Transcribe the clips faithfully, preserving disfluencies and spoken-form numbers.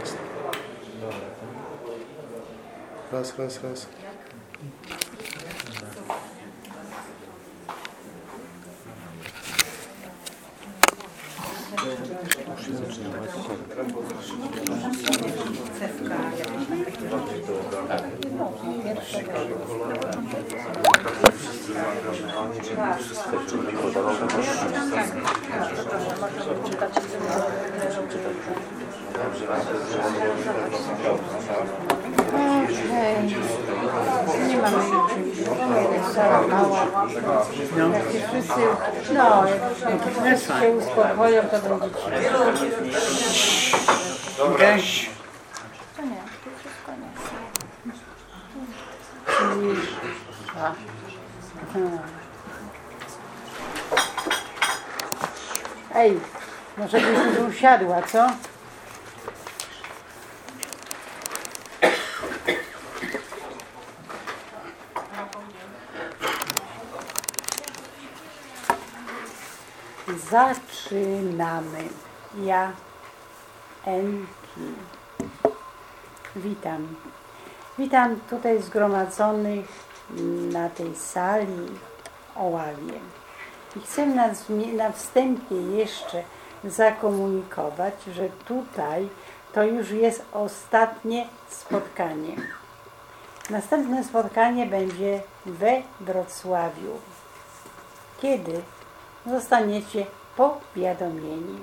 Raz, raz, raz. Okej. Nie mamy sala mała. No. Jak wszyscy, no, jak wszyscy się uspokoją, to będzie ci. Okej. To nie, to wszystko nie. A. Hmm. Ej, może byś tu usiadła, co? Zaczynamy. Ja, Enki. Witam. Witam tutaj zgromadzonych na tej sali Oławie. I chcę na, na wstępie jeszcze zakomunikować, że tutaj to już jest ostatnie spotkanie. Następne spotkanie będzie we Wrocławiu. Kiedy zostaniecie powiadomieni.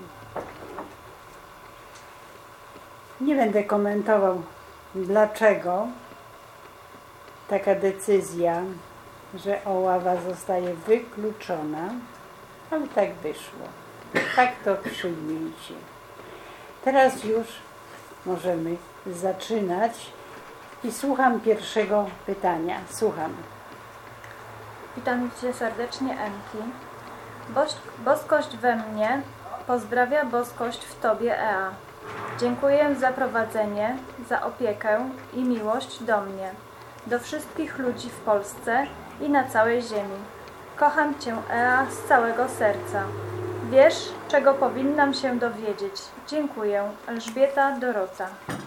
Nie będę komentował, dlaczego taka decyzja, że Oława zostaje wykluczona, ale tak wyszło. Tak to przyjmijcie. Teraz już możemy zaczynać i słucham pierwszego pytania. Słucham. Witam Cię serdecznie, Enki. Boś, boskość we mnie pozdrawia boskość w Tobie, Ea. Dziękuję za prowadzenie, za opiekę i miłość do mnie, do wszystkich ludzi w Polsce i na całej ziemi. Kocham Cię, Ea, z całego serca. Wiesz, czego powinnam się dowiedzieć. Dziękuję. Elżbieta Dorota.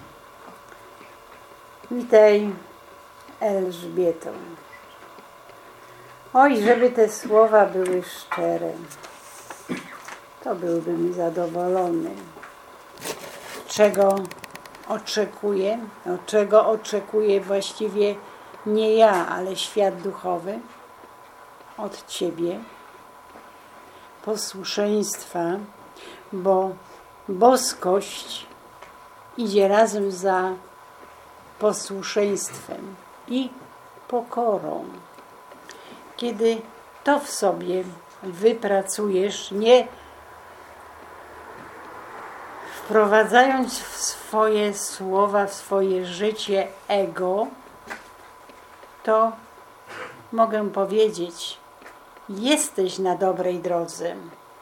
Witaj, Elżbieto. Oj, żeby te słowa były szczere, to byłbym zadowolony. Czego oczekuję? No, czego oczekuję właściwie nie ja, ale świat duchowy od Ciebie? Posłuszeństwa, bo boskość idzie razem za posłuszeństwem i pokorą. Kiedy to w sobie wypracujesz, nie wprowadzając w swoje słowa, w swoje życie ego, to mogę powiedzieć, jesteś na dobrej drodze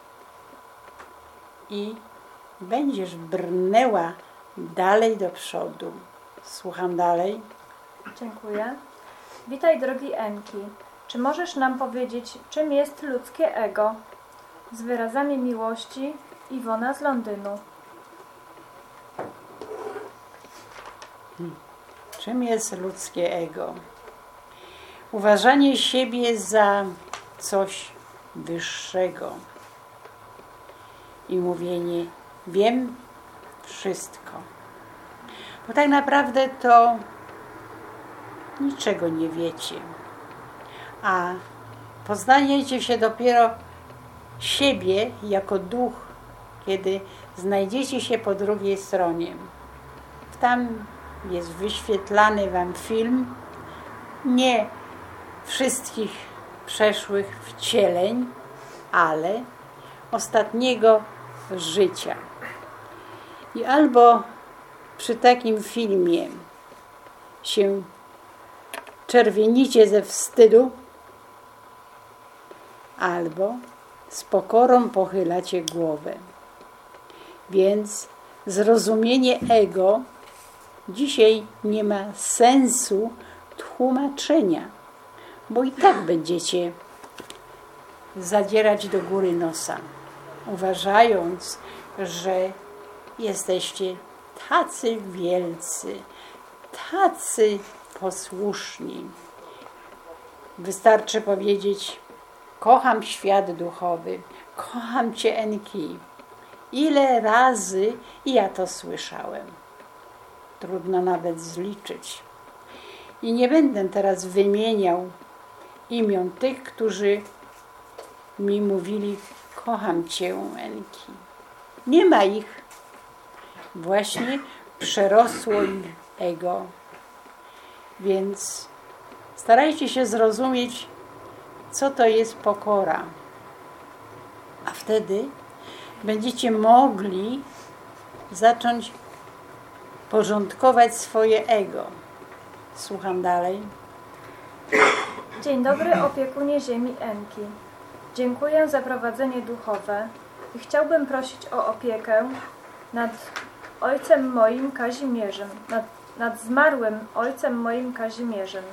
i będziesz brnęła dalej do przodu. Słucham dalej. Dziękuję. Witaj, drogi Enki. Czy możesz nam powiedzieć, czym jest ludzkie ego? Z wyrazami miłości, Iwona z Londynu. Hmm. Czym jest ludzkie ego? Uważanie siebie za coś wyższego i mówienie, wiem wszystko. Bo tak naprawdę to niczego nie wiecie. A poznajecie się dopiero siebie jako duch, kiedy znajdziecie się po drugiej stronie. Tam jest wyświetlany wam film nie wszystkich przeszłych wcieleń, ale ostatniego życia. I albo przy takim filmie się czerwienicie ze wstydu, albo z pokorą pochylacie głowę. Więc zrozumienie ego dzisiaj nie ma sensu tłumaczenia, bo i tak będziecie zadzierać do góry nosa, uważając, że jesteście tacy wielcy, tacy posłuszni. Wystarczy powiedzieć: kocham świat duchowy, kocham Cię, Enki. Ile razy ja to słyszałem. Trudno nawet zliczyć. I nie będę teraz wymieniał imion tych, którzy mi mówili: kocham Cię, Enki. Nie ma ich. Właśnie przerosło ich ego. Więc starajcie się zrozumieć, co to jest pokora. A wtedy będziecie mogli zacząć porządkować swoje ego. Słucham dalej. Dzień dobry, opiekunie ziemi Enki. Dziękuję za prowadzenie duchowe i chciałbym prosić o opiekę nad ojcem moim Kazimierzem, nad, nad zmarłym ojcem moim Kazimierzem.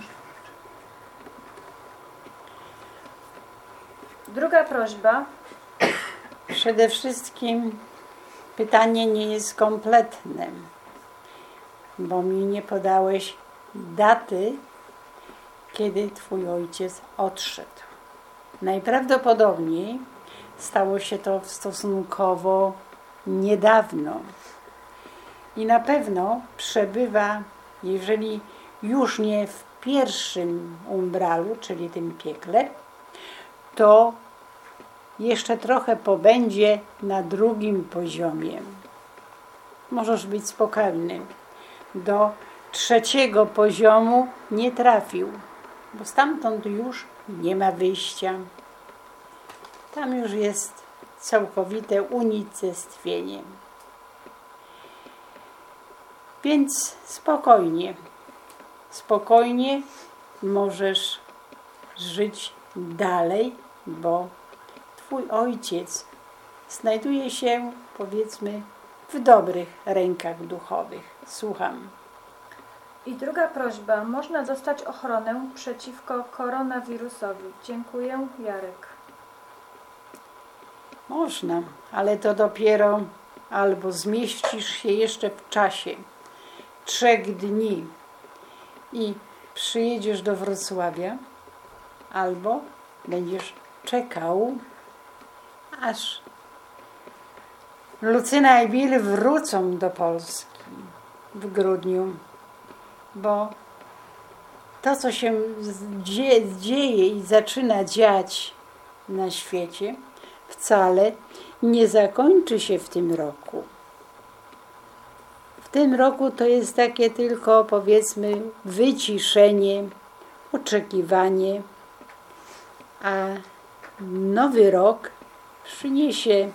Druga prośba. Przede wszystkim pytanie nie jest kompletne, bo mi nie podałeś daty, kiedy Twój ojciec odszedł. Najprawdopodobniej stało się to stosunkowo niedawno. I na pewno przebywa, jeżeli już nie w pierwszym umbralu, czyli tym piekle, to jeszcze trochę pobędzie na drugim poziomie. Możesz być spokojny. Do trzeciego poziomu nie trafił, bo stamtąd już nie ma wyjścia. Tam już jest całkowite unicestwienie. Więc spokojnie, spokojnie możesz żyć dalej, bo Twój ojciec znajduje się, powiedzmy, w dobrych rękach duchowych. Słucham. I druga prośba. Można dostać ochronę przeciwko koronawirusowi. Dziękuję, Jarek. Można, ale to dopiero albo zmieścisz się jeszcze w czasie trzech dni i przyjedziesz do Wrocławia, albo będziesz czekał, aż Lucyna i Bill wrócą do Polski w grudniu, bo to, co się dzieje, dzieje i zaczyna dziać na świecie, wcale nie zakończy się w tym roku. W tym roku to jest takie tylko, powiedzmy, wyciszenie, oczekiwanie, a nowy rok przyniesie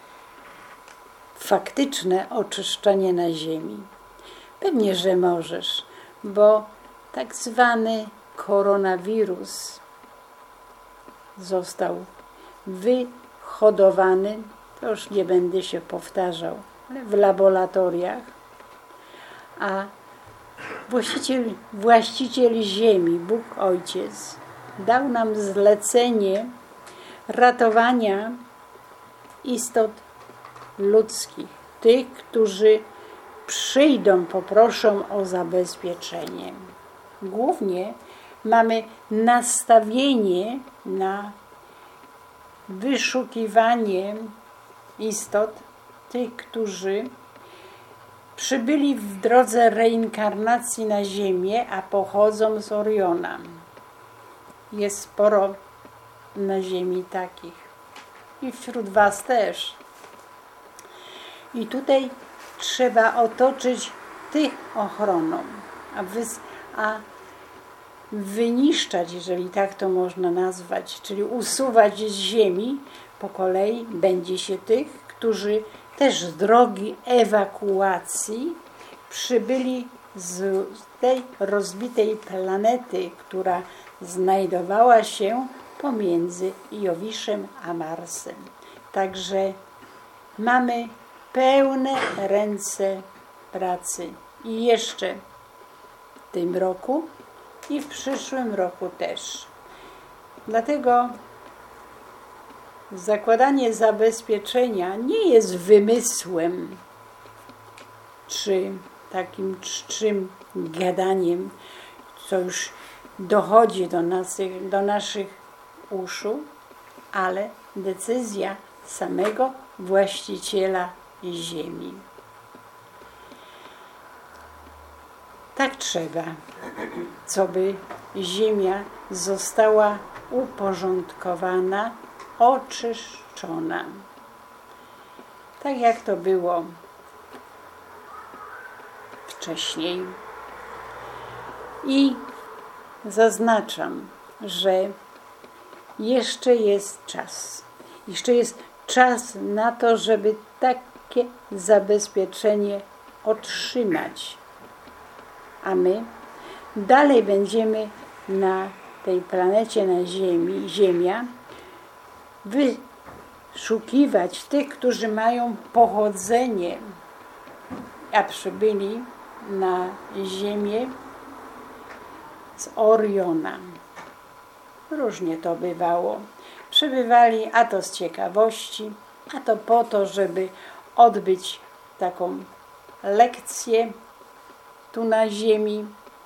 faktyczne oczyszczenie na ziemi. Pewnie, że możesz, bo tak zwany koronawirus został wyhodowany, to już nie będę się powtarzał, ale w laboratoriach, a właściciel, właściciel ziemi, Bóg Ojciec, dał nam zlecenie ratowania istot ludzkich, tych, którzy przyjdą, poproszą o zabezpieczenie. Głównie mamy nastawienie na wyszukiwanie istot, tych, którzy przybyli w drodze reinkarnacji na Ziemię, a pochodzą z Oriona. Jest sporo na Ziemi takich. I wśród Was też. I tutaj trzeba otoczyć tych ochroną, a, wys- a wyniszczać, jeżeli tak to można nazwać, czyli usuwać z ziemi, po kolei będzie się tych, którzy też z drogi ewakuacji przybyli z tej rozbitej planety, która znajdowała się pomiędzy Jowiszem a Marsem. Także mamy pełne ręce pracy i jeszcze w tym roku i w przyszłym roku też. Dlatego zakładanie zabezpieczenia nie jest wymysłem czy takim czczym gadaniem, co już dochodzi do, nas, do naszych uszu, ale decyzja samego właściciela ziemi. Tak trzeba, co by ziemia została uporządkowana, oczyszczona. Tak jak to było wcześniej. I zaznaczam, że jeszcze jest czas. Jeszcze jest czas na to, żeby takie zabezpieczenie otrzymać. A my dalej będziemy na tej planecie, na Ziemi, Ziemia, wyszukiwać tych, którzy mają pochodzenie, a przybyli na Ziemię z Oriona. Różnie to bywało. Przybywali a to z ciekawości, a to po to, żeby odbyć taką lekcję tu na ziemi.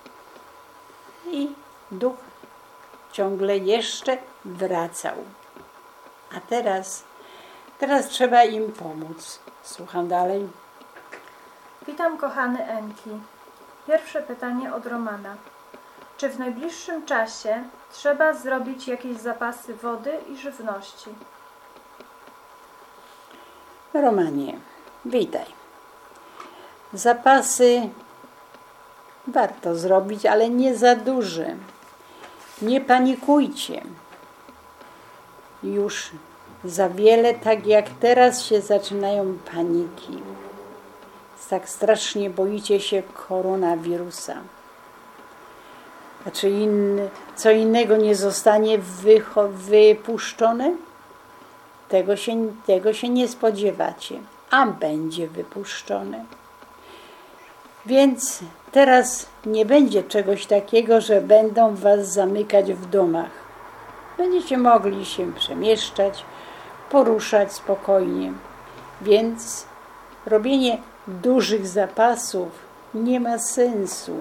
I duch ciągle jeszcze wracał. A teraz, teraz trzeba im pomóc. Słucham dalej. Witam kochany Enki. Pierwsze pytanie od Romana. Czy w najbliższym czasie trzeba zrobić jakieś zapasy wody i żywności? Romanie, witaj. Zapasy warto zrobić, ale nie za duże. Nie panikujcie. Już za wiele, tak jak teraz się zaczynają paniki. Tak strasznie boicie się koronawirusa. A czy inny, co innego nie zostanie wycho- wypuszczone? Tego się, tego się nie spodziewacie, a będzie wypuszczone. Więc teraz nie będzie czegoś takiego, że będą was zamykać w domach. Będziecie mogli się przemieszczać, poruszać spokojnie. Więc robienie dużych zapasów nie ma sensu.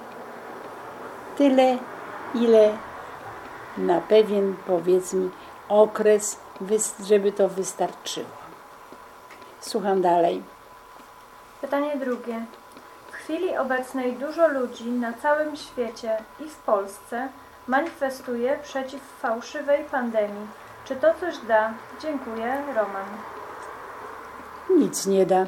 Tyle, ile na pewien, powiedzmy, okres, żeby to wystarczyło. Słucham dalej. Pytanie drugie. W chwili obecnej dużo ludzi na całym świecie i w Polsce manifestuje przeciw fałszywej pandemii. Czy to coś da? Dziękuję, Roman. Nic nie da.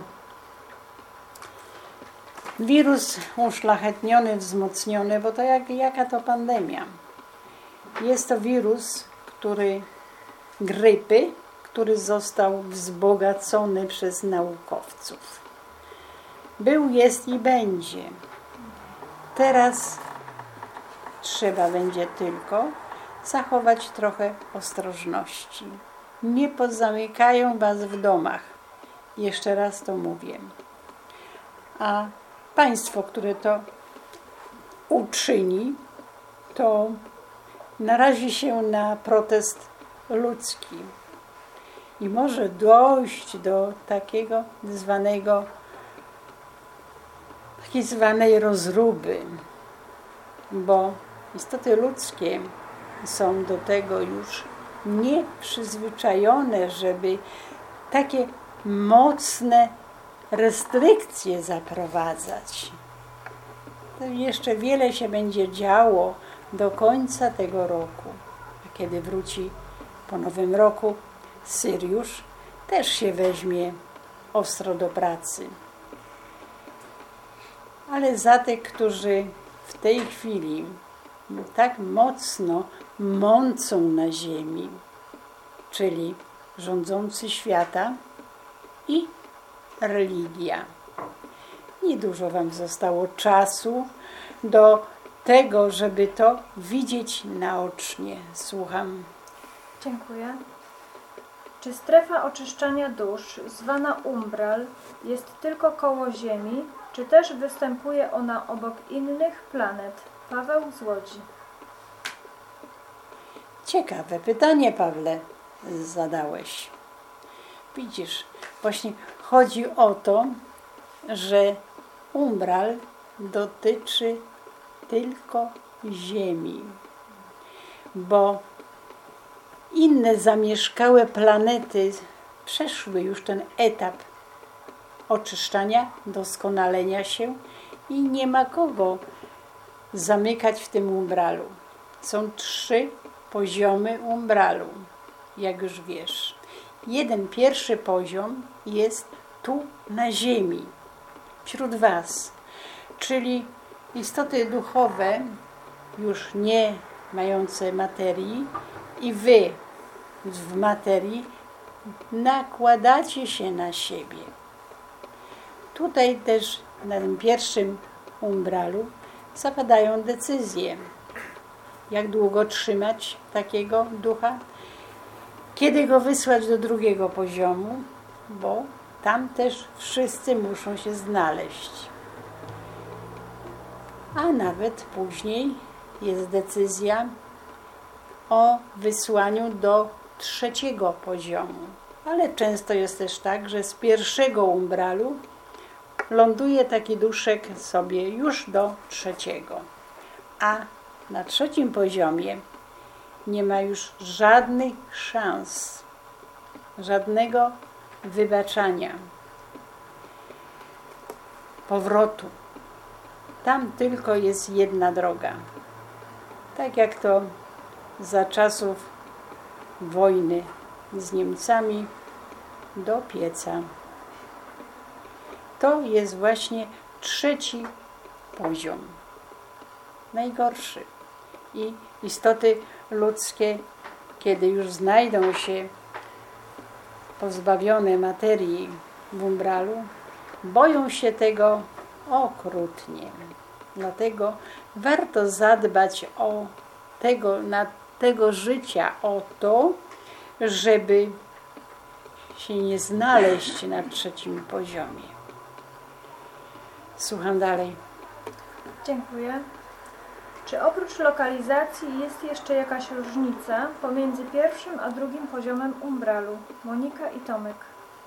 Wirus uszlachetniony, wzmocniony, bo to jak, jaka to pandemia? Jest to wirus, który grypy, który został wzbogacony przez naukowców. Był, jest i będzie. Teraz trzeba będzie tylko zachować trochę ostrożności. Nie pozamykają was w domach. Jeszcze raz to mówię. A państwo, które to uczyni, to narazi się na protest ludzki. I może dojść do takiego zwanego, takiej zwanej rozruby, bo istoty ludzkie są do tego już nieprzyzwyczajone, żeby takie mocne restrykcje zaprowadzać. To jeszcze wiele się będzie działo do końca tego roku. A kiedy wróci po nowym roku Syriusz, też się weźmie ostro do pracy. Ale za tych, którzy w tej chwili tak mocno mącą na ziemi, czyli rządzący świata i religia. Niedużo wam zostało czasu do tego, żeby to widzieć naocznie. Słucham. Dziękuję. Czy strefa oczyszczania dusz, zwana umbral, jest tylko koło Ziemi, czy też występuje ona obok innych planet? Paweł z Łodzi. Ciekawe pytanie, Pawle, zadałeś. Widzisz, właśnie chodzi o to, że umbral dotyczy tylko Ziemi, bo inne zamieszkałe planety przeszły już ten etap oczyszczania, doskonalenia się i nie ma kogo zamykać w tym umbralu. Są trzy poziomy umbralu, jak już wiesz. Jeden pierwszy poziom jest tu na ziemi, wśród was, czyli istoty duchowe, już nie mające materii, i wy w materii nakładacie się na siebie. Tutaj też na tym pierwszym umbralu zapadają decyzje, jak długo trzymać takiego ducha, kiedy go wysłać do drugiego poziomu, bo tam też wszyscy muszą się znaleźć. A nawet później jest decyzja o wysłaniu do trzeciego poziomu. Ale często jest też tak, że z pierwszego umbralu ląduje taki duszek sobie już do trzeciego. A na trzecim poziomie nie ma już żadnych szans, żadnego wybaczania, powrotu. Tam tylko jest jedna droga. Tak jak to za czasów wojny z Niemcami do pieca. To jest właśnie trzeci poziom. Najgorszy. I istoty ludzkie, kiedy już znajdą się pozbawione materii w umbralu, boją się tego okrutnie. Dlatego warto zadbać o tego, na tego życia, o to, żeby się nie znaleźć na trzecim poziomie. Słucham dalej. Dziękuję. Czy oprócz lokalizacji jest jeszcze jakaś różnica pomiędzy pierwszym a drugim poziomem umbralu? Monika i Tomek.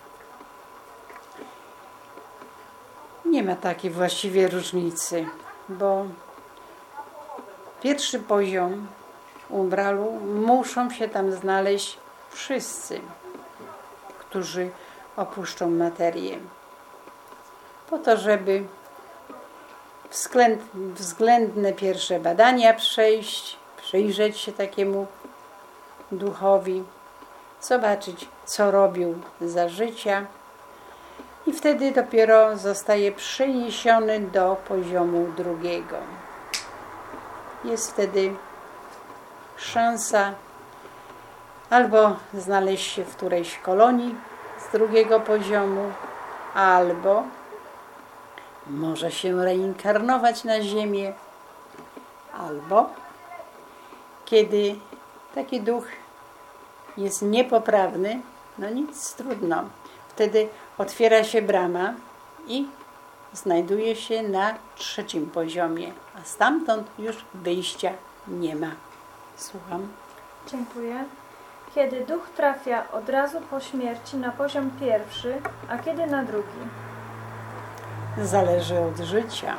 Nie ma takiej właściwie różnicy, bo pierwszy poziom umbralu muszą się tam znaleźć wszyscy, którzy opuszczą materię, po to, żeby względ, względne pierwsze badania przejść, przyjrzeć się takiemu duchowi, zobaczyć, co robił za życia, i wtedy dopiero zostaje przeniesiony do poziomu drugiego. Jest wtedy szansa albo znaleźć się w którejś kolonii z drugiego poziomu, albo może się reinkarnować na ziemię, albo kiedy taki duch jest niepoprawny, no nic, trudno. Wtedy otwiera się brama i znajduje się na trzecim poziomie, a stamtąd już wyjścia nie ma. Słucham. Dziękuję. Kiedy duch trafia od razu po śmierci na poziom pierwszy, a kiedy na drugi? Zależy od życia.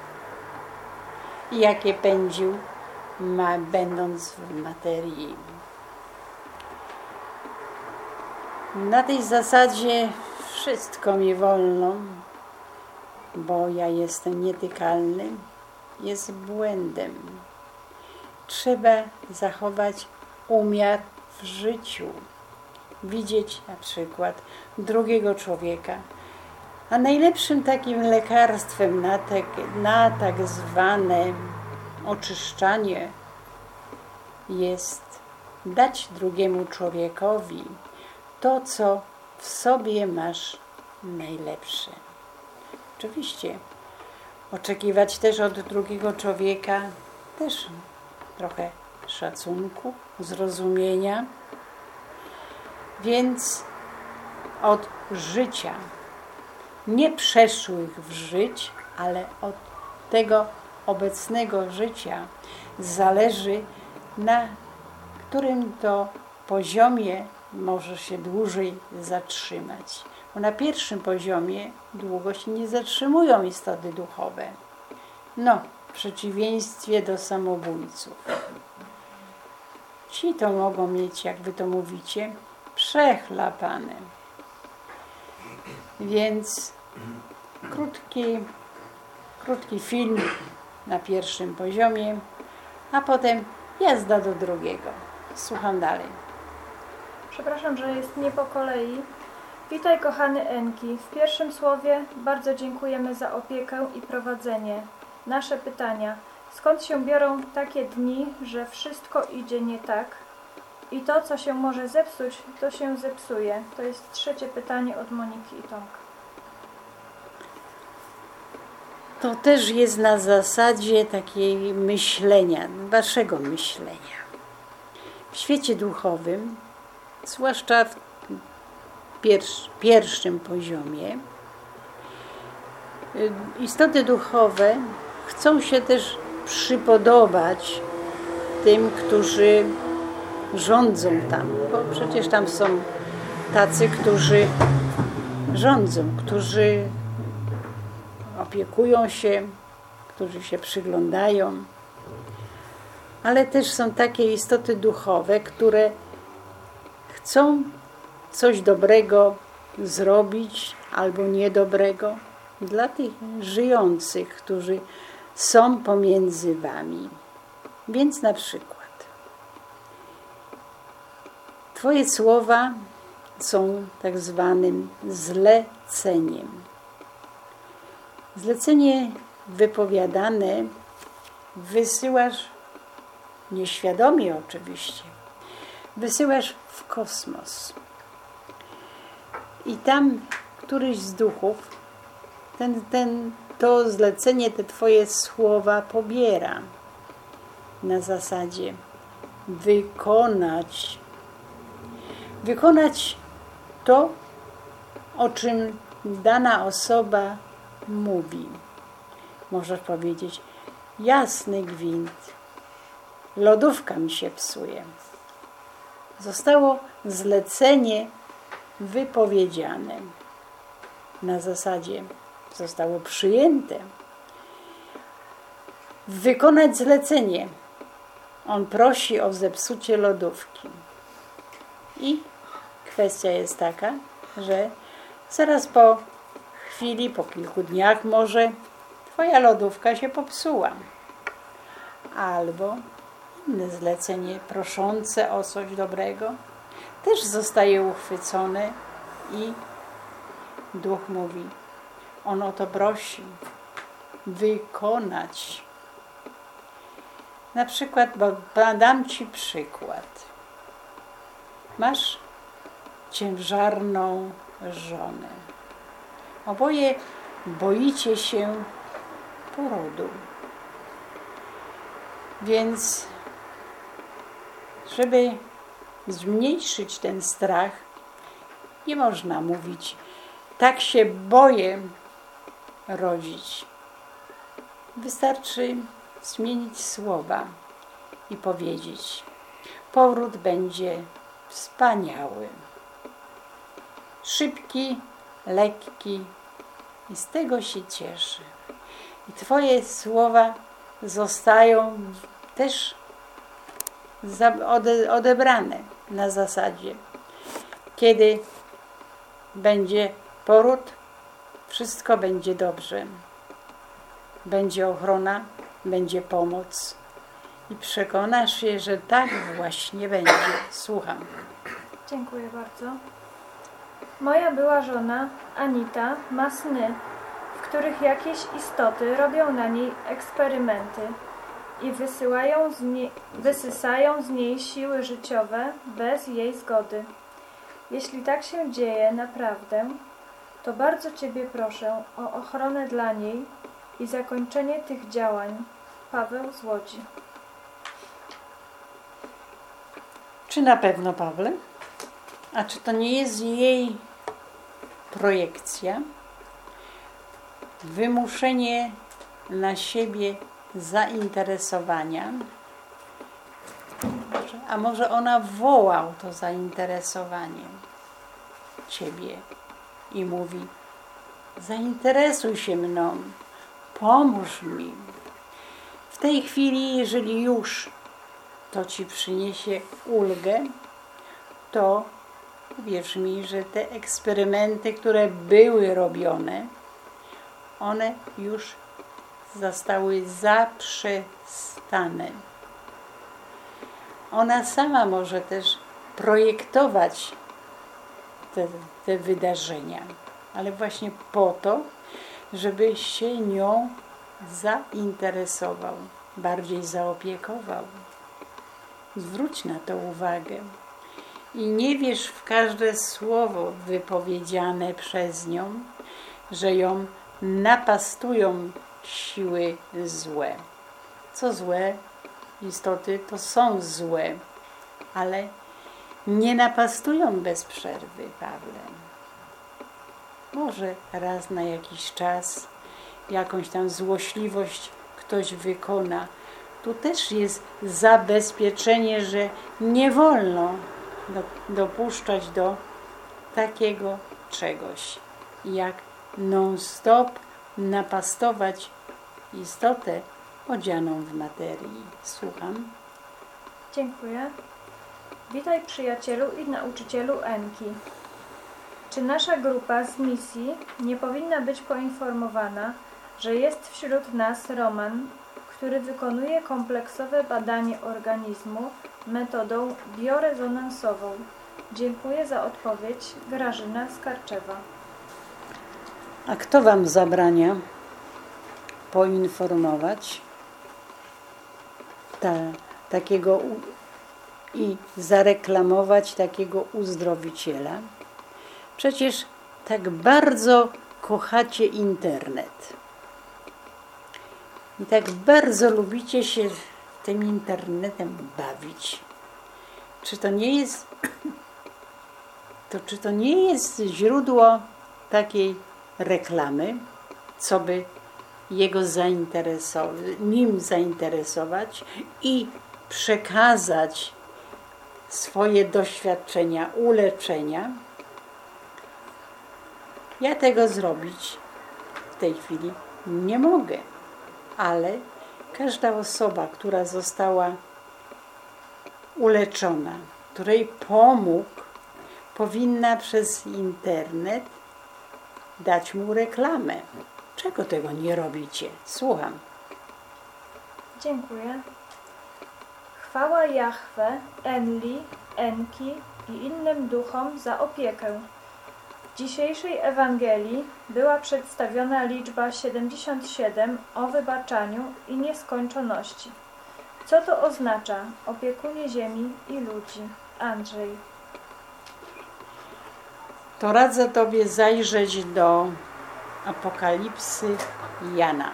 I jakie pędził ma, będąc w materii. Na tej zasadzie wszystko mi wolno, bo ja jestem nietykalny, jest błędem. Trzeba zachować umiar w życiu. Widzieć na przykład drugiego człowieka. A najlepszym takim lekarstwem na tak, na tak zwane oczyszczanie jest dać drugiemu człowiekowi to, co w sobie masz najlepsze. Oczywiście oczekiwać też od drugiego człowieka też trochę szacunku, zrozumienia, więc od życia, nie przeszłych w żyć, ale od tego obecnego życia zależy, na którym to poziomie może się dłużej zatrzymać. Bo na pierwszym poziomie długo się nie zatrzymują istoty duchowe. No, w przeciwieństwie do samobójców. Ci to mogą mieć, jak wy to mówicie, przechlapane. Więc krótki, krótki film na pierwszym poziomie, a potem jazda do drugiego. Słucham dalej. Przepraszam, że jest nie po kolei. Witaj, kochany Enki. W pierwszym słowie bardzo dziękujemy za opiekę i prowadzenie. Nasze pytania. Skąd się biorą takie dni, że wszystko idzie nie tak? I to, co się może zepsuć, to się zepsuje. To jest trzecie pytanie od Moniki i Tomka. To też jest na zasadzie takiej myślenia, waszego myślenia. W świecie duchowym, zwłaszcza w pierwsz, pierwszym poziomie, istoty duchowe chcą się też przypodobać tym, którzy rządzą tam, bo przecież tam są tacy, którzy rządzą, którzy opiekują się, którzy się przyglądają, ale też są takie istoty duchowe, które chcą coś dobrego zrobić albo niedobrego dla tych żyjących, którzy są pomiędzy wami. Więc na przykład twoje słowa są tak zwanym zleceniem. Zlecenie wypowiadane wysyłasz nieświadomie oczywiście. Wysyłasz w kosmos. I tam któryś z duchów ten, ten, to zlecenie, te twoje słowa pobiera. Na zasadzie wykonać. Wykonać to, o czym dana osoba mówi. Możesz powiedzieć, jasny gwint, lodówka mi się psuje. Zostało zlecenie wypowiedziane. Na zasadzie zostało przyjęte. Wykonać zlecenie. On prosi o zepsucie lodówki. I kwestia jest taka, że zaraz po chwili, po kilku dniach może twoja lodówka się popsuła. Albo inne zlecenie proszące o coś dobrego też zostaje uchwycone i duch mówi, on o to prosi, wykonać. Na przykład, bo dam ci przykład. Masz ciężarną żonę. Oboje boicie się porodu. Więc, żeby zmniejszyć ten strach, nie można mówić, tak się boję rodzić. Wystarczy zmienić słowa i powiedzieć, poród będzie wspaniały, szybki, lekki i z tego się cieszę. I twoje słowa zostają też odebrane na zasadzie, kiedy będzie poród, wszystko będzie dobrze. Będzie ochrona, będzie pomoc i przekonasz się, że tak właśnie będzie. Słucham. Dziękuję bardzo. Moja była żona, Anita, ma sny, w których jakieś istoty robią na niej eksperymenty i wysyłają z nie, wysysają z niej siły życiowe bez jej zgody. Jeśli tak się dzieje naprawdę, to bardzo Ciebie proszę o ochronę dla niej i zakończenie tych działań. Paweł z Łodzi. Czy na pewno, Pawle? A czy to nie jest jej projekcja? Wymuszenie na siebie zainteresowania? A może ona wołał to zainteresowanie Ciebie? i mówi: zainteresuj się mną, pomóż mi. W tej chwili, jeżeli już to ci przyniesie ulgę, to wierz mi, że te eksperymenty, które były robione, one już zostały zaprzestane. Ona sama może też projektować te, te wydarzenia, ale właśnie po to, żebyś się nią zainteresował, bardziej zaopiekował. Zwróć na to uwagę i nie wierz w każde słowo wypowiedziane przez nią, że ją napastują siły złe. Co złe istoty, to są złe, ale nie napastują bez przerwy, Pawle. Może raz na jakiś czas jakąś tam złośliwość ktoś wykona. Tu też jest zabezpieczenie, że nie wolno do, dopuszczać do takiego czegoś, jak non-stop napastować istotę odzianą w materii. Słucham. Dziękuję. Witaj, przyjacielu i nauczycielu Enki. Czy nasza grupa z misji nie powinna być poinformowana, że jest wśród nas Roman, który wykonuje kompleksowe badanie organizmu metodą biorezonansową? Dziękuję za odpowiedź. Grażyna z Karczewa. A kto wam zabrania poinformować ta, takiego u, i zareklamować takiego uzdrowiciela? Przecież tak bardzo kochacie internet i tak bardzo lubicie się tym internetem bawić. Czy to nie jest to czy to nie jest źródło takiej reklamy, co by jego zainteresować, nim zainteresować i przekazać swoje doświadczenia, uleczenia? Ja tego zrobić w tej chwili nie mogę, ale każda osoba, która została uleczona, której pomógł, powinna przez internet dać mu reklamę. Czego tego nie robicie? Słucham. Dziękuję. Chwała Jahwe, Enli, Enki i innym duchom za opiekę. W dzisiejszej Ewangelii była przedstawiona liczba siedemdziesiąt siedem o wybaczaniu i nieskończoności. Co to oznacza, opiekunie ziemi i ludzi? Andrzej. To radzę Tobie zajrzeć do Apokalipsy Jana.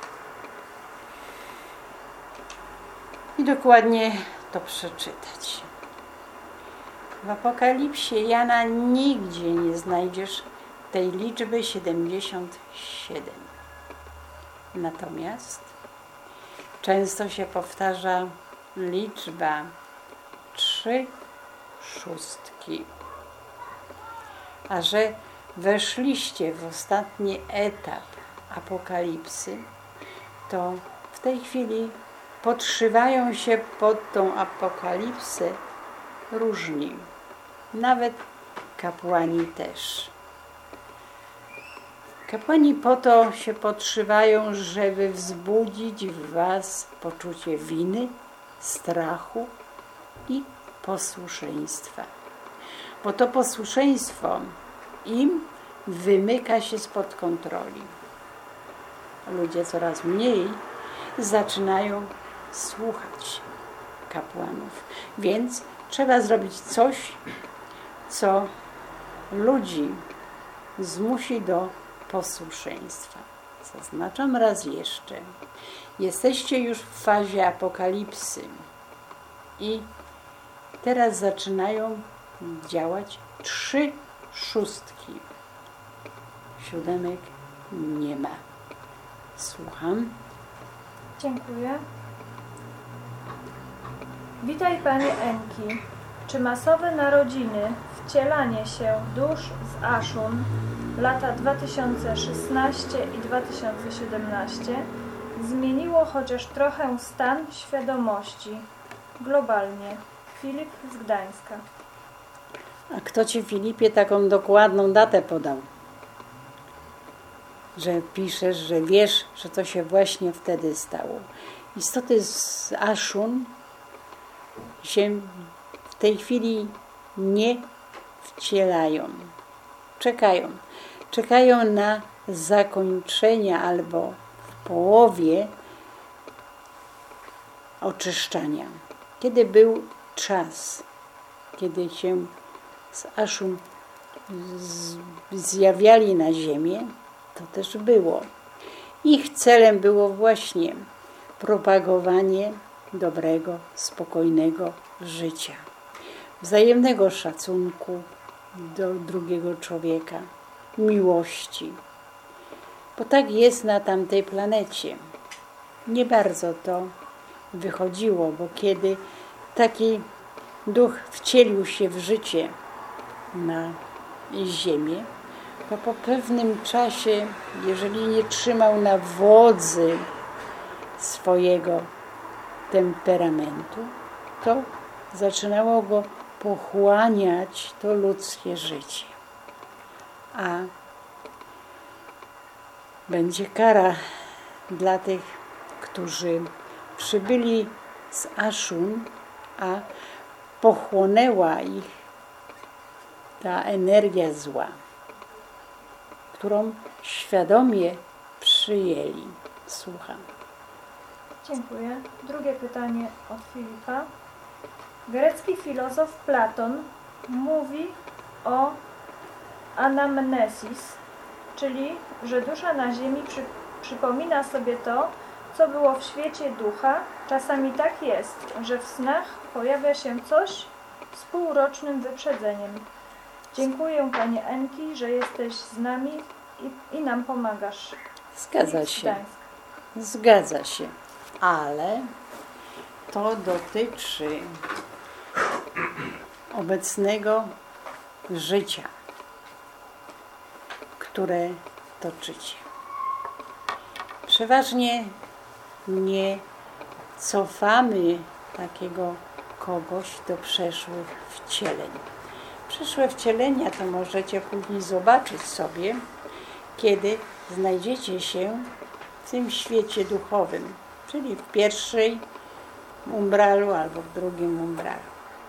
I dokładnie to przeczytać. W Apokalipsie Jana nigdzie nie znajdziesz tej liczby siedemdziesiąt siedem. Natomiast często się powtarza liczba trzy szóstki. A że weszliście w ostatni etap Apokalipsy, to w tej chwili podszywają się pod tą apokalipsę różni. Nawet kapłani też. Kapłani po to się podszywają, żeby wzbudzić w was poczucie winy, strachu i posłuszeństwa. Bo to posłuszeństwo im wymyka się spod kontroli. Ludzie coraz mniej zaczynają słuchać kapłanów. Więc trzeba zrobić coś, co ludzi zmusi do posłuszeństwa. Zaznaczam raz jeszcze. Jesteście już w fazie apokalipsy i teraz zaczynają działać trzy szóstki. Siódemek nie ma. Słucham. Dziękuję. Witaj, Panie Enki. Czy masowe narodziny w wcielanie się dusz z Aszun lata dwa tysiące szesnaście i dwa tysiące siedemnaście zmieniło chociaż trochę stan świadomości globalnie. Filip z Gdańska. A kto Ci, Filipie, taką dokładną datę podał? Że piszesz, że wiesz, że to się właśnie wtedy stało. Istoty z Aszun się w tej chwili nie wcielają. Czekają. Czekają na zakończenie albo w połowie oczyszczania. Kiedy był czas, kiedy się z Aszun zjawiali na ziemię, to też było. Ich celem było właśnie propagowanie dobrego, spokojnego życia, wzajemnego szacunku do drugiego człowieka, miłości. Bo tak jest na tamtej planecie. Nie bardzo to wychodziło, bo kiedy taki duch wcielił się w życie na ziemię, to po pewnym czasie, jeżeli nie trzymał na wodzy swojego temperamentu, to zaczynało go pochłaniać to ludzkie życie. A będzie kara dla tych, którzy przybyli z Aszun, a pochłonęła ich ta energia zła, którą świadomie przyjęli. Słucham. Dziękuję. Drugie pytanie od Filipa. Grecki filozof Platon mówi o anamnesis, czyli że dusza na ziemi przy, przypomina sobie to, co było w świecie ducha. Czasami tak jest, że w snach pojawia się coś z półrocznym wyprzedzeniem. Dziękuję, Panie Enki, że jesteś z nami i, i nam pomagasz. Zgadza się. Zgadza się. Ale to dotyczy obecnego życia, które toczycie. Przeważnie nie cofamy takiego kogoś do przeszłych wcieleń. Przeszłe wcielenia to możecie później zobaczyć sobie, kiedy znajdziecie się w tym świecie duchowym, czyli w pierwszej umbralu albo w drugim umbralu.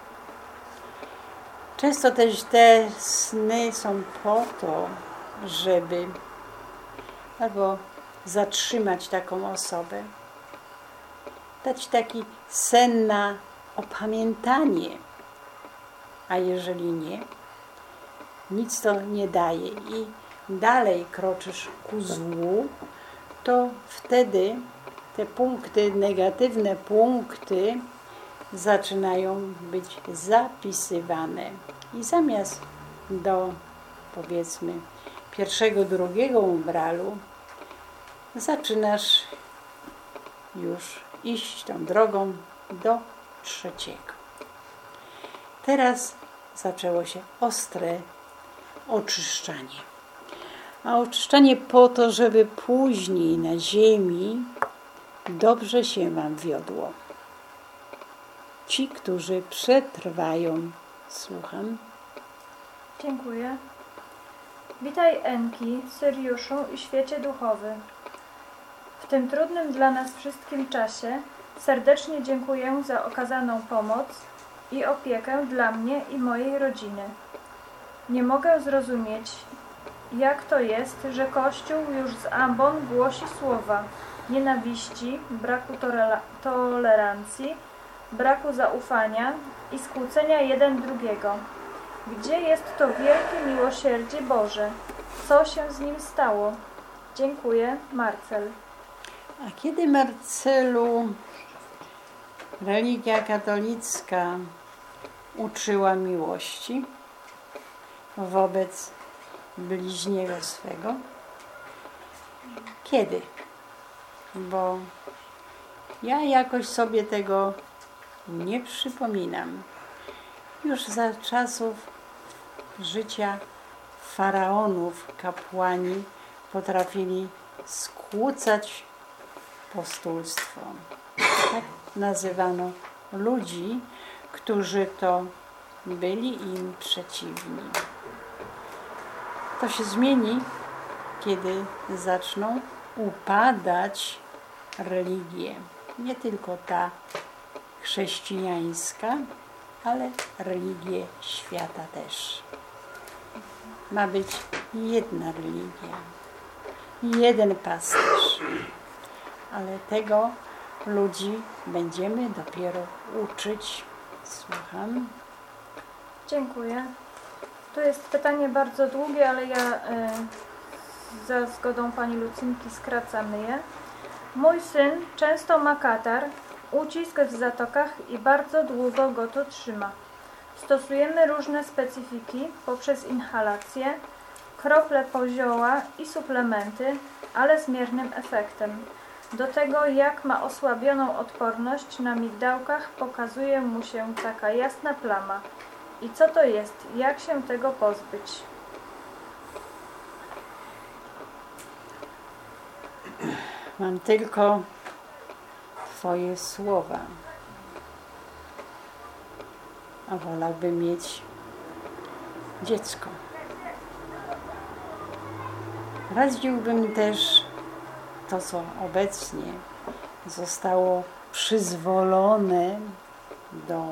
Często też te sny są po to, żeby albo zatrzymać taką osobę, dać taki sen na opamiętanie, a jeżeli nie, nic to nie daje i dalej kroczysz ku złu, to wtedy te punkty, negatywne punkty zaczynają być zapisywane i zamiast do, powiedzmy, pierwszego, drugiego umbralu zaczynasz już iść tą drogą do trzeciego. Teraz zaczęło się ostre oczyszczanie. A oczyszczanie po to, żeby później na ziemi dobrze się wam wiodło. Ci, którzy przetrwają. Słucham. Dziękuję. Witaj, Enki, Syriuszu i świecie duchowy. W tym trudnym dla nas wszystkim czasie serdecznie dziękuję za okazaną pomoc i opiekę dla mnie i mojej rodziny. Nie mogę zrozumieć, jak to jest, że Kościół już z ambon głosi słowa nienawiści, braku tolerancji, braku zaufania i skłócenia jeden drugiego. Gdzie jest to wielkie miłosierdzie Boże? Co się z nim stało? Dziękuję, Marcel. A kiedy, Marcelu, religia katolicka uczyła miłości wobec bliźniego swego? Kiedy? Bo ja jakoś sobie tego nie przypominam. Już za czasów życia faraonów kapłani potrafili skłócać postulstwo. Tak nazywano ludzi, którzy to byli im przeciwni. To się zmieni, kiedy zaczną upadać religie. Nie tylko ta chrześcijańska, ale religie świata też. Ma być jedna religia, jeden pasterz, ale tego ludzi będziemy dopiero uczyć. Słucham. Dziękuję. Tu jest pytanie bardzo długie, ale ja y, za zgodą pani Lucynki skracamy je. Mój syn często ma katar, ucisk w zatokach i bardzo długo go to trzyma. Stosujemy różne specyfiki poprzez inhalację, krople pozioła i suplementy, ale z miernym efektem. Do tego, jak ma osłabioną odporność, na migdałkach pokazuje mu się taka jasna plama. I co to jest? Jak się tego pozbyć? Mam tylko Twoje słowa, a wolałbym mieć dziecko. Radziłbym też to, co obecnie zostało przyzwolone do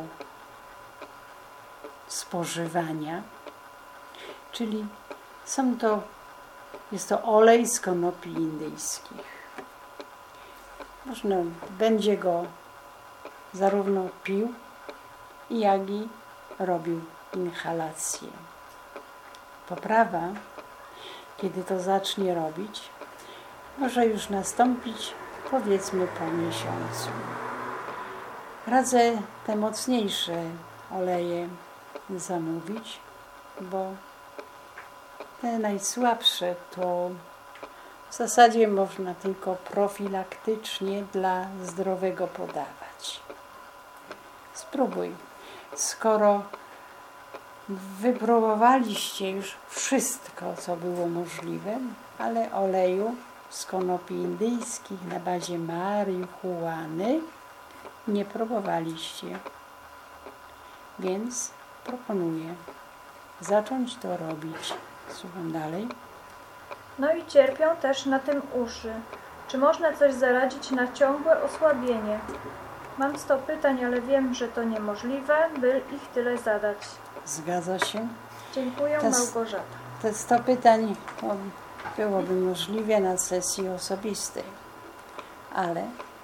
spożywania, czyli są to, jest to olej z konopi indyjskich. Można, będzie go zarówno pił, jak i robił inhalację. Poprawa, kiedy to zacznie robić, może już nastąpić, powiedzmy, po miesiącu. Radzę te mocniejsze oleje zamówić, bo te najsłabsze to w zasadzie można tylko profilaktycznie dla zdrowego podawać. Spróbuj. Skoro wypróbowaliście już wszystko, co było możliwe, ale oleju z konopi indyjskich na bazie marihuany nie próbowaliście. Więc proponuję zacząć to robić. Słucham dalej. No i cierpią też na tym uszy. Czy można coś zaradzić na ciągłe osłabienie? Mam sto pytań, ale wiem, że to niemożliwe, by ich tyle zadać. Zgadza się. Dziękuję, Te, Małgorzata. Te sto pytań no, byłoby możliwe na sesji osobistej, ale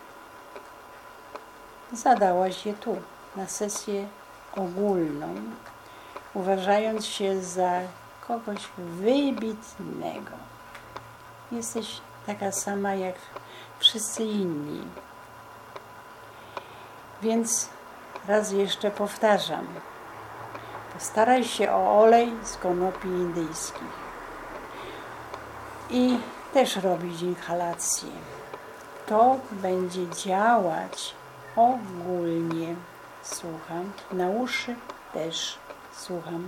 zadałaś je tu, na sesję ogólną, uważając się za kogoś wybitnego. Jesteś taka sama jak wszyscy inni. Więc raz jeszcze powtarzam. Postaraj się o olej z konopi indyjskich. I też robić inhalację. To będzie działać ogólnie. Słucham. Na uszy też słucham.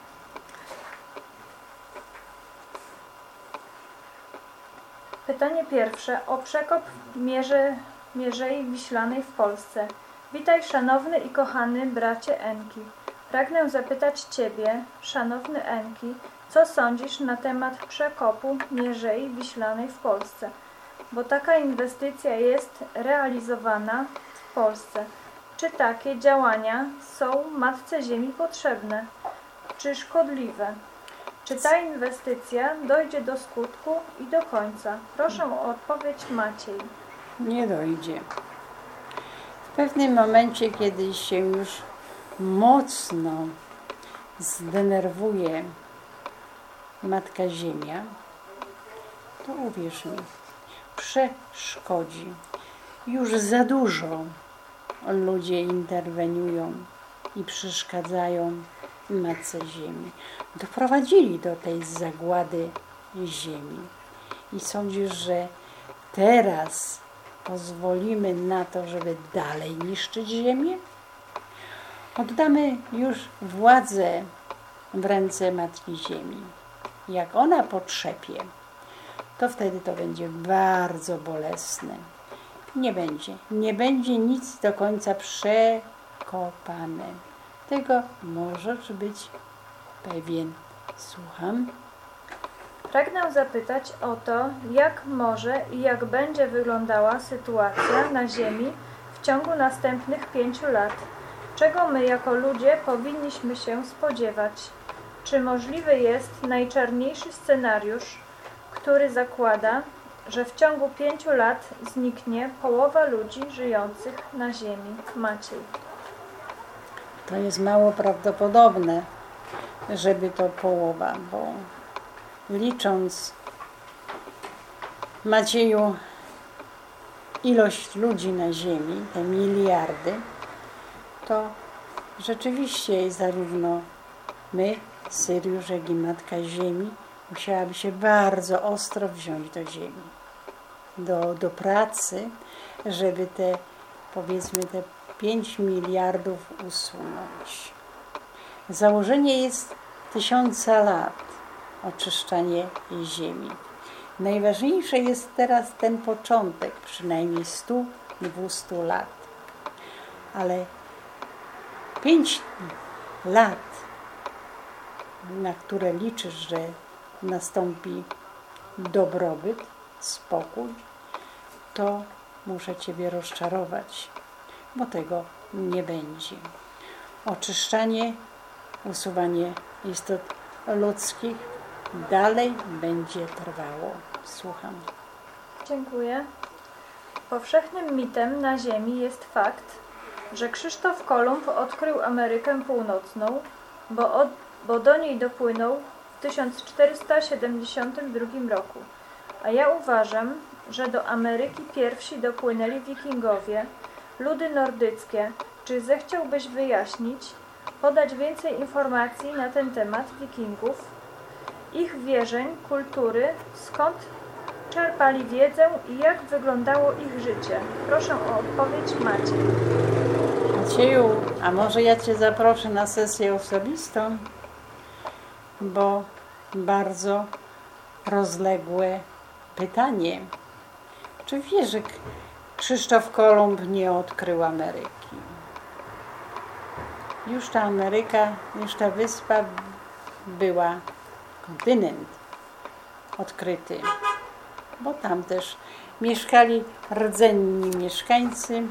Pytanie pierwsze o przekop Mierze, Mierzei Wiślanej w Polsce. Witaj, szanowny i kochany bracie Enki. Pragnę zapytać Ciebie, szanowny Enki, co sądzisz na temat przekopu Mierzei Wiślanej w Polsce? Bo taka inwestycja jest realizowana w Polsce. Czy takie działania są Matce Ziemi potrzebne? Czy szkodliwe? Czy ta inwestycja dojdzie do skutku i do końca? Proszę o odpowiedź, Maciej. Nie dojdzie. W pewnym momencie, kiedy się już mocno zdenerwuje Matka Ziemia, to uwierz mi, przeszkodzi. Już za dużo ludzie interweniują i przeszkadzają Matce Ziemi. Doprowadzili do tej zagłady ziemi. I sądzisz, że teraz pozwolimy na to, żeby dalej niszczyć ziemię? Oddamy już władzę w ręce Matki Ziemi. Jak ona potrzepie, to wtedy to będzie bardzo bolesne. Nie będzie. Nie będzie nic do końca przekopane. Tego możesz być pewien. Słucham. Pragnę zapytać o to, jak może i jak będzie wyglądała sytuacja na Ziemi w ciągu następnych pięciu lat. Czego my jako ludzie powinniśmy się spodziewać? Czy możliwy jest najczarniejszy scenariusz, który zakłada, że w ciągu pięciu lat zniknie połowa ludzi żyjących na Ziemi? Maciej. To jest mało prawdopodobne, żeby to połowa, bo licząc, Macieju, ilość ludzi na Ziemi, te miliardy, to rzeczywiście zarówno my, Syriusz, jak i Matka Ziemi musiałaby się bardzo ostro wziąć do Ziemi, do, do pracy, żeby te, powiedzmy, te pięć miliardów usunąć. Założenie jest tysiąca lat, oczyszczanie Ziemi. Najważniejsze jest teraz ten początek, przynajmniej sto do dwustu lat. Ale pięć lat, na które liczysz, że nastąpi dobrobyt, spokój, to muszę Ciebie rozczarować, bo tego nie będzie. Oczyszczanie, usuwanie istot ludzkich dalej będzie trwało. Słucham. Dziękuję. Powszechnym mitem na Ziemi jest fakt, że Krzysztof Kolumb odkrył Amerykę Północną, bo, od, bo do niej dopłynął w tysiąc czterysta siedemdziesiątym drugim roku. A ja uważam, że do Ameryki pierwsi dopłynęli wikingowie, ludy nordyckie. Czy zechciałbyś wyjaśnić, podać więcej informacji na ten temat wikingów, ich wierzeń, kultury, skąd czerpali wiedzę i jak wyglądało ich życie? Proszę o odpowiedź, Maciej. Macieju, a może ja Cię zaproszę na sesję osobistą, bo bardzo rozległe pytanie. Czy wiesz, że Krzysztof Kolumb nie odkrył Ameryki? Już ta Ameryka, już ta wyspa była, kontynent odkryty, bo tam też mieszkali rdzenni mieszkańcy,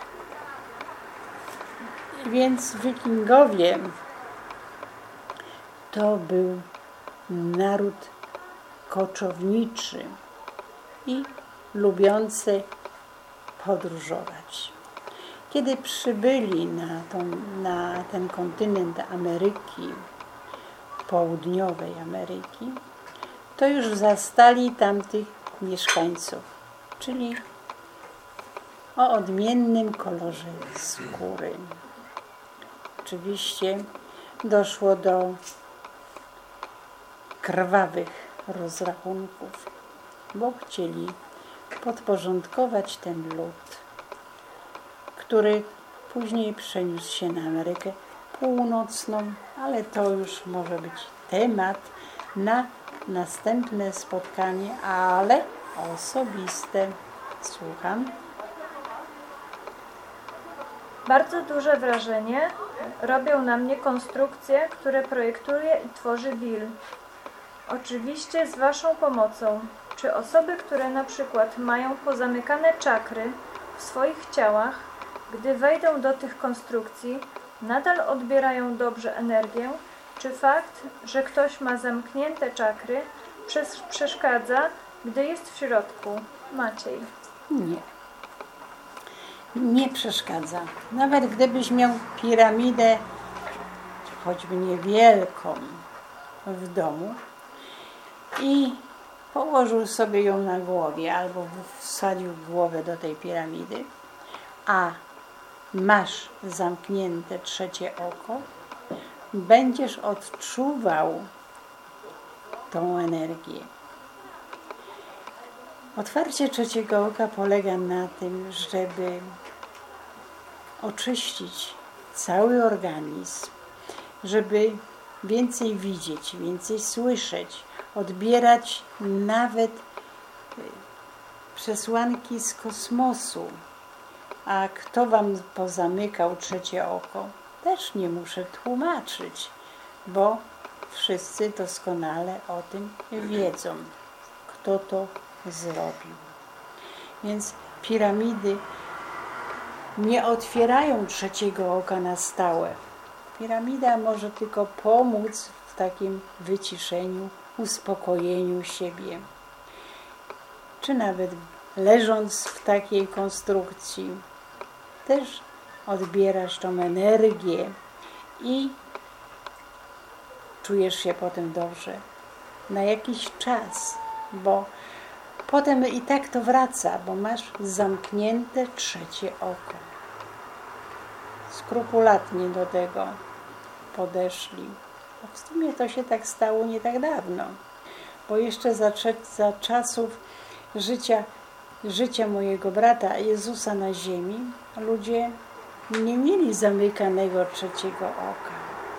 więc wikingowie to był naród koczowniczy i lubiący podróżować. Kiedy przybyli na, tą, na ten kontynent Ameryki, południowej Ameryki, to już zastali tamtych mieszkańców, czyli o odmiennym kolorze skóry. Oczywiście doszło do krwawych rozrachunków, bo chcieli podporządkować ten lud, który później przeniósł się na Amerykę Północną, ale to już może być temat na następne spotkanie, ale osobiste. Słucham. Bardzo duże wrażenie robią na mnie konstrukcje, które projektuje i tworzy Bill. Oczywiście z Waszą pomocą. Czy osoby, które na przykład mają pozamykane czakry w swoich ciałach, gdy wejdą do tych konstrukcji, nadal odbierają dobrze energię? Czy fakt, że ktoś ma zamknięte czakry, przeszkadza, gdy jest w środku? Maciej. Nie. Nie przeszkadza. Nawet gdybyś miał piramidę, choćby niewielką, w domu i położył sobie ją na głowie albo wsadził głowę do tej piramidy, a masz zamknięte trzecie oko, będziesz odczuwał tą energię. Otwarcie trzeciego oka polega na tym, żeby oczyścić cały organizm, żeby więcej widzieć, więcej słyszeć, odbierać nawet przesłanki z kosmosu. A kto wam pozamykał trzecie oko? Też nie muszę tłumaczyć, bo wszyscy doskonale o tym wiedzą, kto to zrobił. Więc piramidy nie otwierają trzeciego oka na stałe. Piramida może tylko pomóc w takim wyciszeniu, uspokojeniu siebie. Czy nawet leżąc w takiej konstrukcji, też odbierasz tą energię i czujesz się potem dobrze. Na jakiś czas, bo potem i tak to wraca, bo masz zamknięte trzecie oko. Skrupulatnie do tego podeszli. A w sumie to się tak stało nie tak dawno, bo jeszcze za, za czasów życia, życia mojego brata Jezusa na ziemi ludzie nie mieli zamykanego trzeciego oka.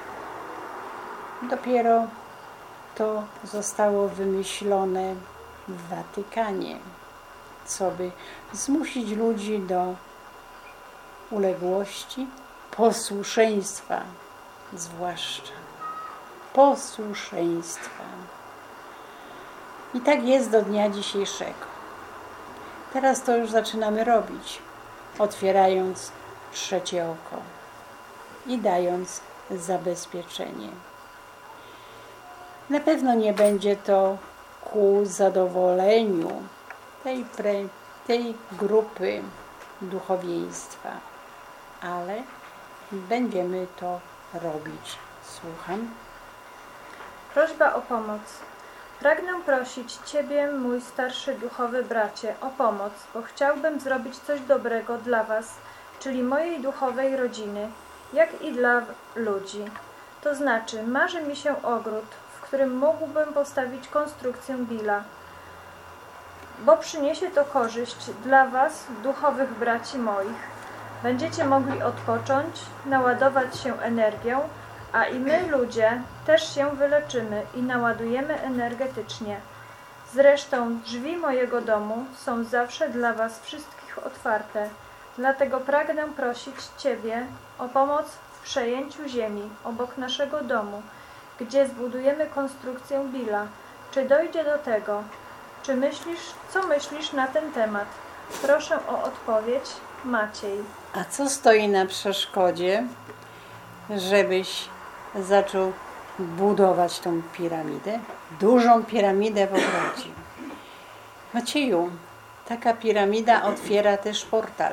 Dopiero to zostało wymyślone w Watykanie, co by zmusić ludzi do uległości, posłuszeństwa, zwłaszcza posłuszeństwa. I tak jest do dnia dzisiejszego. Teraz to już zaczynamy robić, otwierając trzecie oko i dając zabezpieczenie. Na pewno nie będzie to ku zadowoleniu tej, pre, tej grupy duchowieństwa, ale będziemy to robić. Słucham. Prośba o pomoc. Pragnę prosić Ciebie, mój starszy duchowy bracie, o pomoc, bo chciałbym zrobić coś dobrego dla Was, czyli mojej duchowej rodziny, jak i dla ludzi. To znaczy, marzy mi się ogród, w którym mógłbym postawić konstrukcję Billa, bo przyniesie to korzyść dla Was, duchowych braci moich. Będziecie mogli odpocząć, naładować się energią, a i my, ludzie, też się wyleczymy i naładujemy energetycznie. Zresztą drzwi mojego domu są zawsze dla Was wszystkich otwarte. Dlatego pragnę prosić Ciebie o pomoc w przejęciu ziemi obok naszego domu, gdzie zbudujemy konstrukcję Billa. Czy dojdzie do tego? Czy myślisz, co myślisz na ten temat? Proszę o odpowiedź, Maciej. A co stoi na przeszkodzie, żebyś zaczął budować tą piramidę? Dużą piramidę w ogrodzie. Macieju, taka piramida otwiera też portal.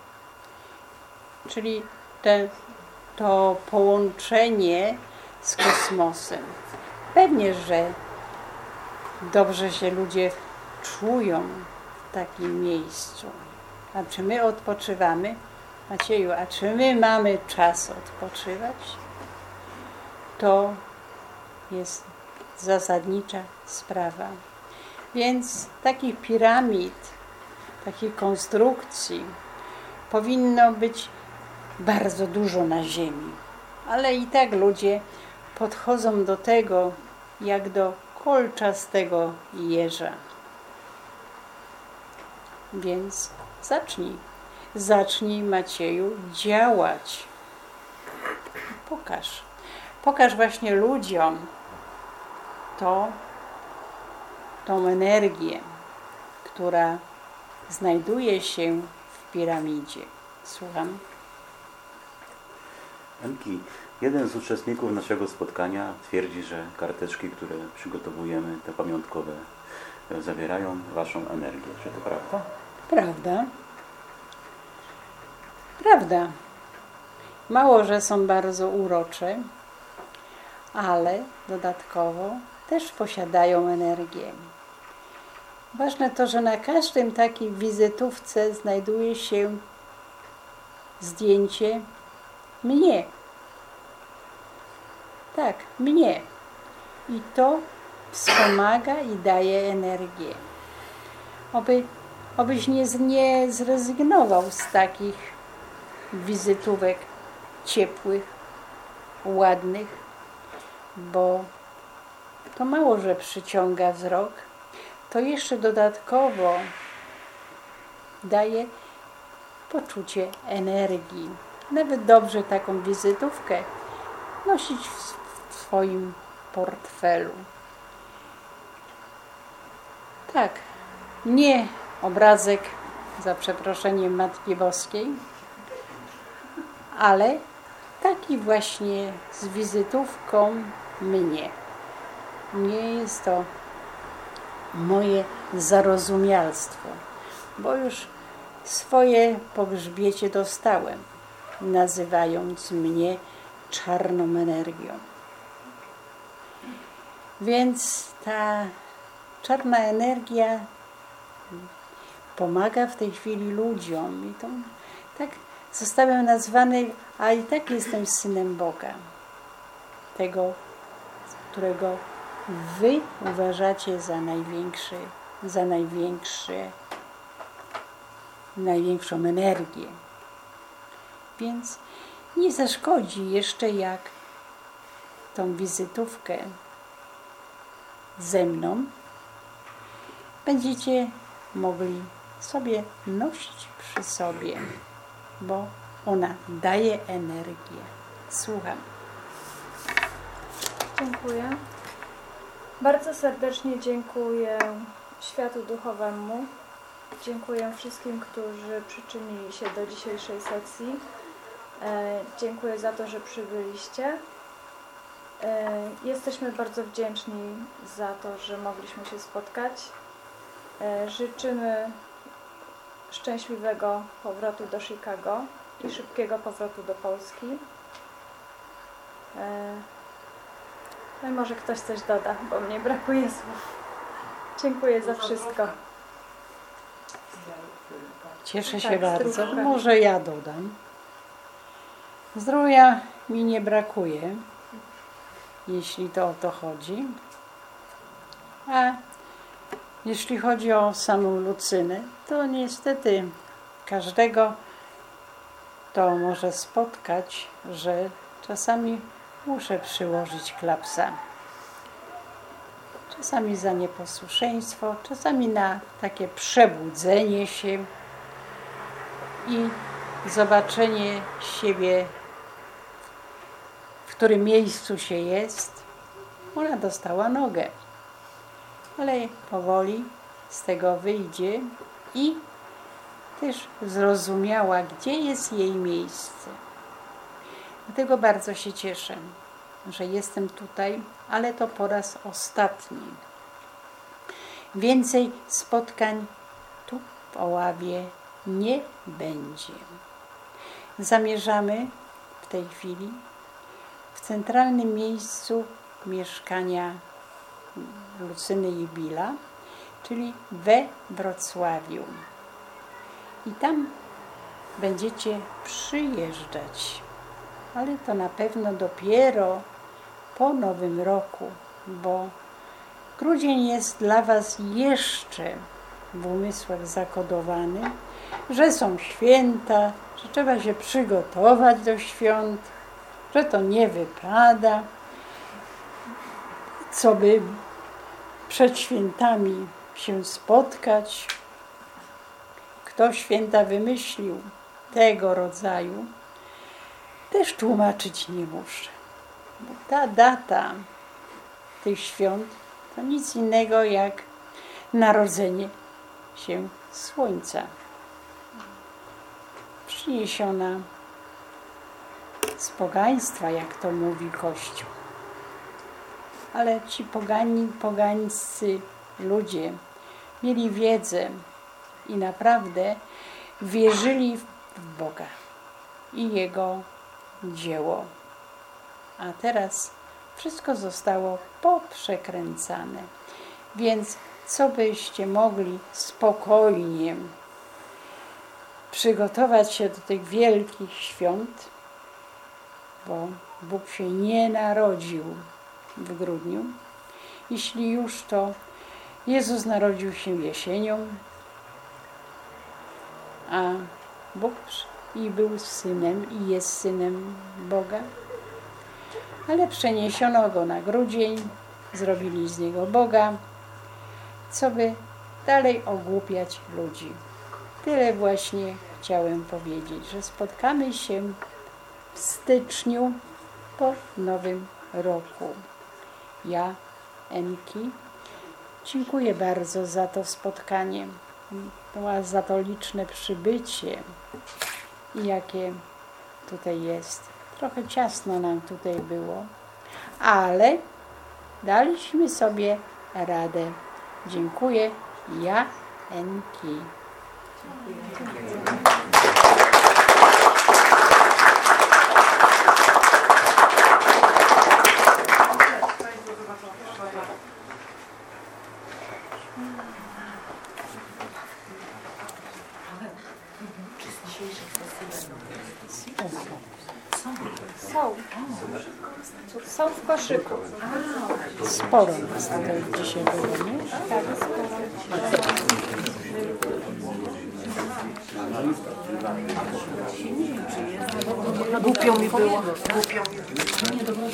Czyli te, to połączenie z kosmosem. Pewnie, że dobrze się ludzie czują w takim miejscu. A czy my odpoczywamy? Macieju, a czy my mamy czas odpoczywać? To jest zasadnicza sprawa. Więc takich piramid, takich konstrukcji powinno być bardzo dużo na ziemi. Ale i tak ludzie podchodzą do tego jak do kolczastego jeża. Więc zacznij. Zacznij, Macieju, działać. Pokaż. Pokaż właśnie ludziom to, tą energię, która znajduje się w piramidzie. Słucham. Emki, jeden z uczestników naszego spotkania twierdzi, że karteczki, które przygotowujemy, te pamiątkowe, zawierają Waszą energię. Czy to prawda? Prawda. Prawda. Mało, że są bardzo urocze, ale dodatkowo też posiadają energię. Ważne to, że na każdym takiej wizytówce znajduje się zdjęcie mnie. Tak, mnie. I to wspomaga i daje energię. Oby, obyś nie, nie zrezygnował z takich wizytówek ciepłych, ładnych, bo to mało, że przyciąga wzrok, to jeszcze dodatkowo daje poczucie energii. Nawet dobrze taką wizytówkę nosić w, w swoim portfelu. Tak, nie obrazek, za przeproszeniem, Matki Boskiej, ale taki właśnie z wizytówką mnie. Nie jest to moje zarozumialstwo, bo już swoje po grzbiecie dostałem, nazywając mnie czarną energią. Więc ta czarna energia pomaga w tej chwili ludziom. I to tak zostałem nazwany, a i tak jestem synem Boga. Tego, którego wy uważacie za największy, za największy, największą energię. Więc nie zaszkodzi jeszcze, jak tą wizytówkę ze mną będziecie mogli sobie nosić przy sobie, bo ona daje energię. Słucham. Dziękuję. Bardzo serdecznie dziękuję Światu Duchowemu. Dziękuję wszystkim, którzy przyczynili się do dzisiejszej sesji. E, dziękuję za to, że przybyliście. E, jesteśmy bardzo wdzięczni za to, że mogliśmy się spotkać. E, życzymy szczęśliwego powrotu do Chicago i szybkiego powrotu do Polski. E, no i może ktoś coś doda, bo mnie brakuje słów. Dziękuję za wszystko. Cieszę się Tak, bardzo. zdrówka. Może ja dodam. Zdrowia mi nie brakuje, jeśli to o to chodzi. A jeśli chodzi o samą Lucynę, to niestety każdego to może spotkać, że czasami muszę przyłożyć klapsa. Czasami za nieposłuszeństwo, czasami na takie przebudzenie się i zobaczenie siebie, w którym miejscu się jest. Ona dostała nogę, ale powoli z tego wyjdzie i też zrozumiała, gdzie jest jej miejsce. Dlatego bardzo się cieszę, że jestem tutaj, ale to po raz ostatni. Więcej spotkań tu w Oławie nie będzie. Zamierzamy w tej chwili w centralnym miejscu mieszkania Lucyny i Billa, czyli we Wrocławiu. I tam będziecie przyjeżdżać, ale to na pewno dopiero po Nowym Roku, bo grudzień jest dla Was jeszcze w umysłach zakodowany, że są święta, że trzeba się przygotować do świąt, że to nie wypada, co by przed świętami się spotkać. Kto święta wymyślił tego rodzaju, też tłumaczyć nie muszę. Bo ta data tych świąt to nic innego jak narodzenie się słońca. Przyniesiona z pogaństwa, jak to mówi Kościół. Ale ci pogani, pogańscy ludzie mieli wiedzę i naprawdę wierzyli w Boga i Jego dzieło. A teraz wszystko zostało poprzekręcane. Więc co byście mogli spokojnie przygotować się do tych wielkich świąt, bo Bóg się nie narodził w grudniu. Jeśli już, to Jezus narodził się jesienią, a Bóg i był synem i jest synem Boga. ale przeniesiono go na grudzień, zrobili z niego Boga, co by dalej ogłupiać ludzi. Tyle właśnie chciałem powiedzieć, że spotkamy się w styczniu po Nowym Roku. Ja, Enki, dziękuję bardzo za to spotkanie, za to liczne przybycie, jakie tutaj jest. Trochę ciasno nam tutaj było, ale daliśmy sobie radę. Dziękuję. Ja, Enki. Są. Są w koszyku. Sporo nas tutaj dzisiaj było, nie? Tak, sporo. Głupio mi było. Głupio mi było.